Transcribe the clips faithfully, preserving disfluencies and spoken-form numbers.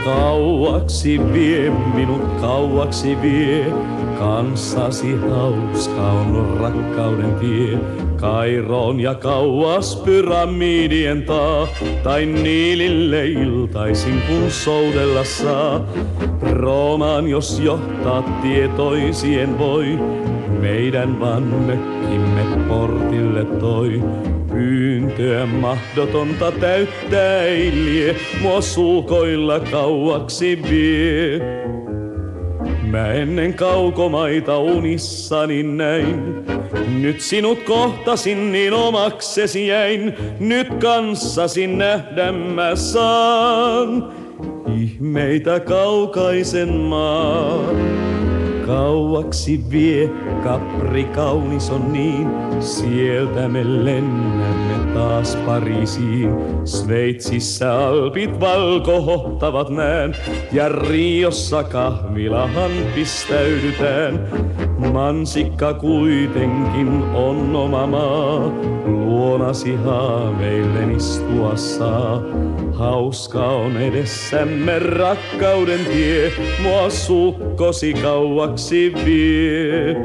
Kauaksi vie minut, kauaksi vie. Kanssasi hauska on rakkauden tie. Kairoon ja kauas pyramidien taa. Tai Niilille iltaisin kun soudella saa. Roomaan jos johtaa tietoisien voi. Meidän vaan mökkimme portille toi. Pyyntöä mahdotonta täyttää ei lie. Mua sulkoilla kauaksi vie. Mä ennen kaukomaita unissani näin. Nyt sinut kohtasin niin omaksesi jäin. Nyt kanssasi nähdä mä saan ihmeitä kaukaisen maan. Kauaksi vie, Capri kaunis on niin. Sieltä me lennämme taas Pariisiin. Sveitsissä alpit valkohohtavat näen. Ja Riossa kahvilahan pistäydytään. Mansikka kuitenkin on oma maa. Luonasi haaveillen istua saa. Hauska on edessämme rakkauden tie. Mua sukkosi kauaksi vie.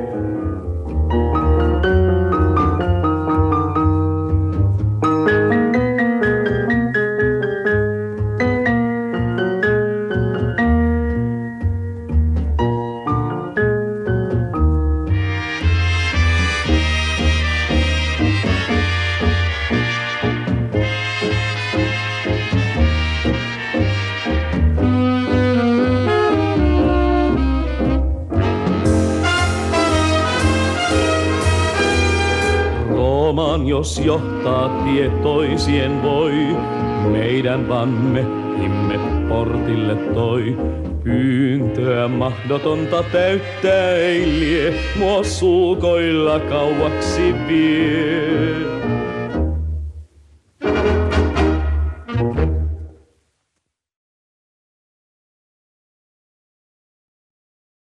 Jos johtaa tietoisien voi, meidän vaan mehkimme portille toi. Pyyntöä mahdotonta täyttää ei lie, mua sulkoilla kauaksi vie.